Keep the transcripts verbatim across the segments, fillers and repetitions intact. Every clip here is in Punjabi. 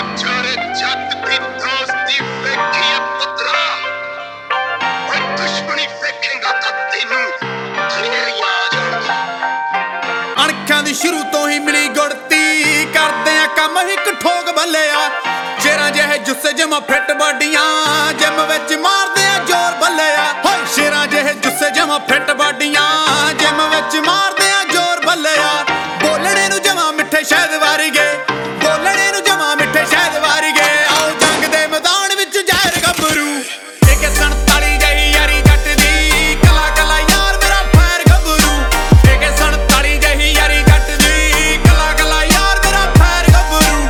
ਚੋਰੇ ਜੱਟ ਦੀ ਦੋਸਤੀ ਵੇਖੀ ਐ ਪੁੱਤਰਾ, ਓਏ ਦੁਸ਼ਮਣੀ ਵੇਖੇਗਾ ਤਾਂ ਤੈਨੂੰ ਦਲੇਰੀ ਆ ਜਾਣਗੀ। ਅਣਖਾਂ ਦੀ ਸ਼ੁਰੂ ਤੋਂ ਹੀ ਮਿਲੀ ਗੁੜਤੀ, ਕਰਦੇ ਆ ਕੰਮ ਇੱਕ ਠੋਕ ਬੱਲਿਆ। ਸ਼ੇਰਾਂ ਜਿਹੇ ਜੁੱਸੇ ਜਮਾ ਫਿੱਟ ਬਾਡੀਆਂ, ਜਿਮ ਵਿੱਚ ਮਾਰਦੇ ਆ ਜ਼ੋਰ ਬੱਲਿਆ। ਹੋਏ ਸ਼ੇਰਾਂ ਜਿਹੇ ਜੁੱਸੇ ਜਮਾ ਫਿੱਟ ਬਾਡੀਆਂ, ਜਿਮ ਵਿੱਚ ਮਾਰਦੇ ਆ ਜ਼ੋਰ ਬੱਲਿਆ। ਬੋਲਣੇ ਨੂੰ ਜਮਾ ਮਿੱਠੇ ਸ਼ਹਿਦ ਵਾਰੀਗੇ, ਬੋਲਣੇ ਨੂੰ ਜਮਾ ਮਿੱਠੇ ਸ਼ਹਿਦ ਵਾਰੀਗੇ। ਆਓ ਜੰਗ ਦੇ ਮੈਦਾਨ ਵਿੱਚ ਜ਼ਹਿਰ ਗੱਭਰੂ, ਇੱਕ ਸੰਤਾਲੀ ਜਿਹੀ ਯਾਰੀ ਜੱਟ ਦੀ, ਕਲਾ ਕਲਾ ਯਾਰ ਮੇਰਾ ਫੈਰ ਗੱਭਰੂ। ਇੱਕ ਸੰਤਾਲੀ ਜਿਹੀ ਯਾਰੀ ਜੱਟ ਦੀ, ਕਲਾ ਕਲਾ ਯਾਰ ਮੇਰਾ ਫੈਰ ਗੱਭਰੂ।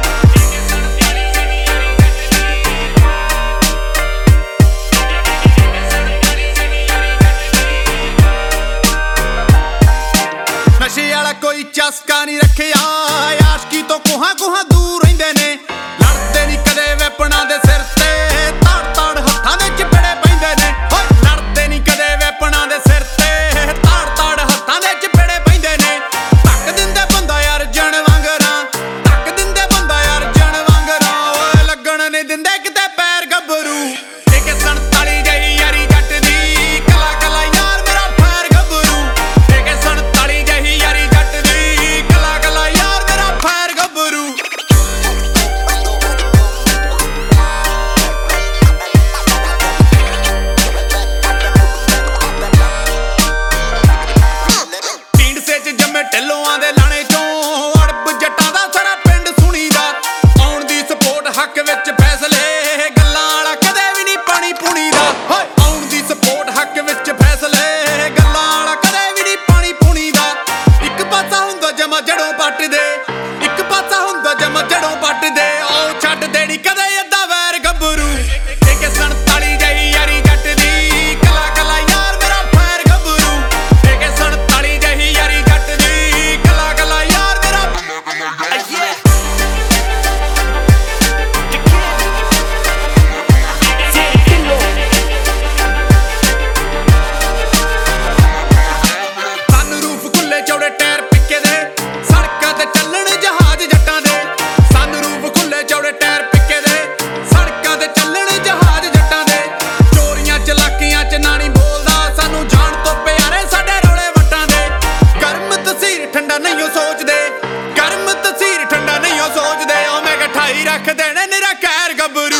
ਨਸ਼ੇ ਵਾਲਾ ਕੋਈ ਚਸਕਾ ਨਹੀਂ ਰੱਖਿਆ, ਆਸ਼ਕੀ ਤੋਂ ਕੋਹਾਂ ਕੋਹਾਂ ਦੂਰ ਰਹਿੰਦੇ ਨੇ। ਲੜਦੇ ਨਹੀਂ ਕਦੇ ਵੈਪਣਾ ਦੇ ਸਿਰ ਤੇ, ਤਾੜ ਤਾੜ ਹੱਥਾਂ ਦੇ ਚਪੇੜੇ ਪੈਂਦੇ ਨੇ। ਹੋਏ ਲੜਦੇ ਨਹੀਂ ਕਦੇ ਵੈਪਣਾ ਦੇ ਸਿਰ ਤੇ, ਤਾੜ ਤਾੜ ਹੱਥਾਂ ਦੇ ਚਪੇੜੇ ਪੈਂਦੇ ਨੇ। ਧੱਕ ਦਿੰਦੇ ਬੰਦਾ ਯਾਰ ਜਣ ਵਾਂਗਰਾਂ, ਧੱਕ ਦਿੰਦੇ ਬੰਦਾ ਯਾਰ ਜਣ ਵਾਂਗਰਾਂ। ਓਏ ਲੱਗਣ ਨਹੀਂ ਦਿੰਦੇ ਕਿਤੇ ਪੈਰ ਗੱਭਰੂ, ਇੱਕ ਸੰਤਾਲੀ ਜਿਹੀ ਯਾਰੀ ਜੱਟ ਦੀ, ਕਲਾ ਕਲਾ ਯਾਰ ਮੇਰਾ ਫੈਰ ਗੱਭਰੂ। ਇੱਕ ਸੰਤਾਲੀ ਜਿਹੀ ਯਾਰੀ ਜੱਟ ਦੀ, ਕਲਾ ਕਲਾ ਯਾਰ ਮੇਰਾ ਫੈਰ ਗੱਭਰੂ। ਢੀਂਡਸੇ ਚ ਜੰਮੇ ਢਿੱਲੋਆਂ ਦੇ ਲਾਣੇ ਚੋਂ, ਅੜਬ ਜੱਟਾਂ ਦਾ ਸਾਰਾ ਪਿੰਡ ਸੁਣੀਦਾ। ਆਉਣ ਦੀ ਸਪੋਰਟ ਹੱਕ ਵਿੱਚ ਫੈਸਲੇ, ਗੱਲਾਂ ਵਾਲਾ ਕਦੇ ਵੀ ਨਹੀਂ ਪਾਣੀ ਪੂਣੀ ਦਾ। ਹੋਏ ਆਉਣ ਦੀ ਸਪੋਰਟ ਹੱਕ ਵਿੱਚ ਫੈਸਲੇ, ਗੱਲਾਂ ਵਾਲਾ ਕਦੇ ਵੀ ਨਹੀਂ ਪਾਣੀ ਪੂਣੀ ਦਾ। ਇੱਕ ਪਾਸਾ ਹੁੰਦਾ ਜਮਾ ਜੜੋਂ ਪੱਟਦੇ, ਇੱਕ ਪਾਸਾ ਹੁੰਦਾ ਜਮਾ ਜੜੋਂ ਪੱਟਦੇ। ਆਓ ਛੱਡ ਦੇਣੀ ਕਦੇ ਅੱਧਾ ਵੈਰ ਗੱਭਰੂ, ਇੱਕ ਸੰਤਾਲੀ ਜਿਹੀ ਯਾਰੀ ਜੱਟ ਦੀ, ਕਲਾ ਕਲਾ ਯਾਰ ਮੇਰਾ ਫੈਰ ਗੱਭਰੂ। ਇੱਕ ਸੰਤਾਲੀ ਜਿਹੀ ਯਾਰੀ ਜੱਟ ਦੀ, ਕਲਾ ਕਲਾ ਯਾਰ ਮੇਰਾ ਸਨਰੂਫ ਖੁੱਲੇ ਚੌੜੇ ਟਾਇਰ ਪਿੱਕੇ ਦੇ, ਸੜਕਾਂ ਤੇ ਚੱਲਣ ਜਹਾਜ਼ ਜੱਟਾਂ ਦੇ। ਸਨਰੂਫ ਖੁੱਲੇ ਚੌੜੇ ਟਾਇਰ ਪਿੱਕੇ ਦੇ, ਸੜਕਾਂ ਤੇ ਚੱਲਣ ਜਹਾਜ਼ ਜੱਟਾਂ ਦੇ। ਚੋਰੀਆਂ ਚਲਾਕੀਆਂ ਚ ਨਾ ਨਹੀਂ ਬੋਲਦਾ, ਸਾਨੂੰ ਜਾਣ ਤੋਂ ਪਿਆਰੇ ਸਾਡੇ ਰੌਲੇ ਵੱਟਾਂ ਦੇ। ਗਰਮ ਤਸੀਰ ਠੰਡਾ ਨਹੀਂ ਉਹ ਸੋਚਦੇ, ਗਰਮ ਤਸੀਰ ਠੰਡਾ ਨਹੀਂ ਉਹ ਸੋਚਦੇ। ਉਹ ਮੈਂ ਗਠਾਈ ਰੱਖ ਦੇਣੇ ਨਿਰਾ ਕਹਿਰ ਗੱਭਰੂ।